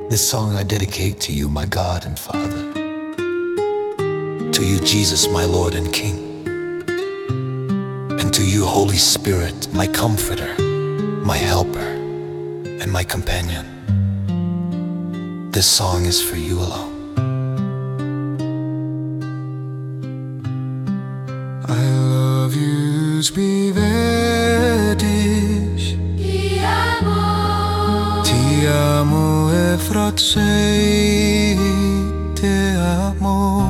This song I dedicate to you, my God and Father. To you, Jesus, my Lord and King. And to you, Holy Spirit, my Comforter, my Helper, and my Companion. This song is for you alone. I love you, śpiewę dziś. Ti amo e francei, te amo.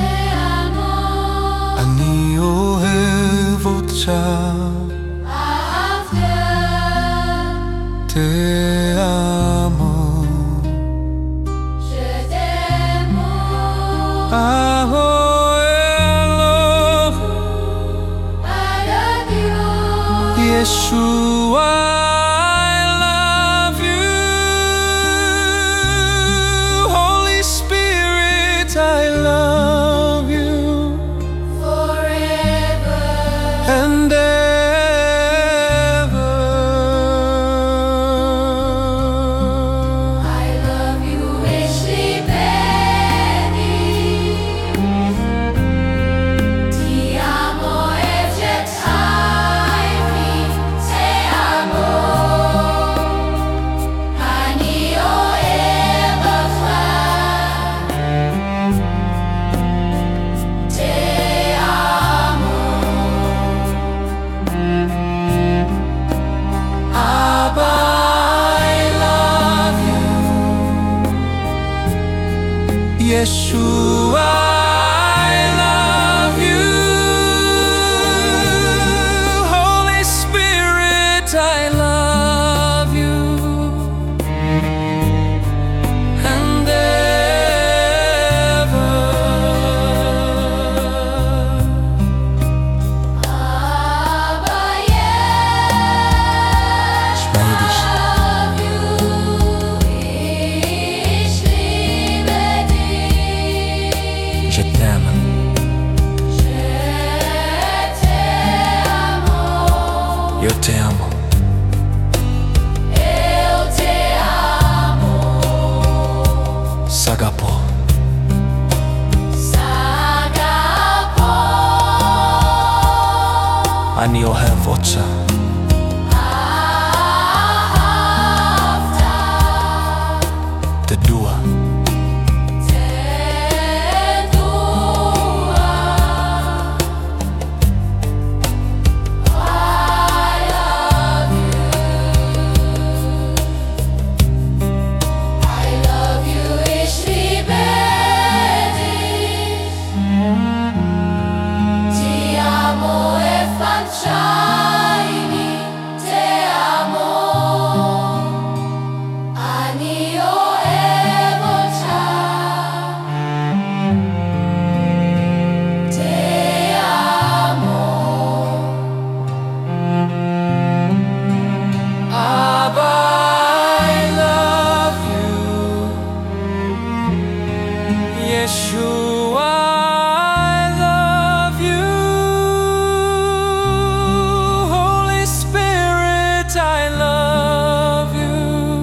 Ani ohevocha, te amo. Yeshua, I love you. Holy Spirit, I love you. Forever and ever. I love you richly, Benny. Ti amo e gettai-mi, te amo. Anio e Elofa, te amo. Abba, I love you. Yeshua, I love you. Holy Spirit, I love you. And ever. Abba, yes, Śmiejesz. love you, richly, Benny. Je t'aime. Je t'amo, Yo te amo. eu te amo. Sagapo. Sagapo, Ani ohevocha. ahavta, Te dua. te dua. I love you. I love you, richly, Benny. Ti amo e facciami, te amo. Anio e voce, te amo. Abba, I love you. Yeshua, I love you. Holy Spirit, I love you.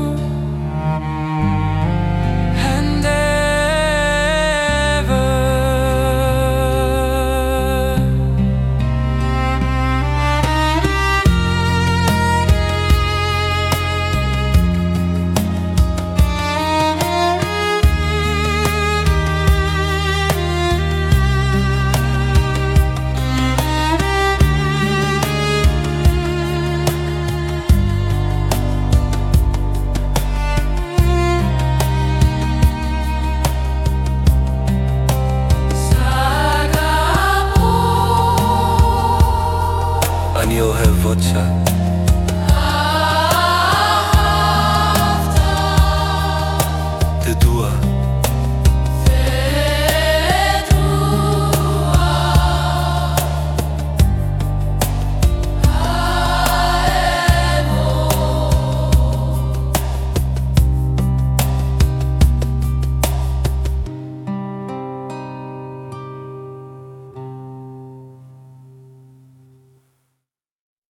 And ever. Sagapo, Ani ohevocha.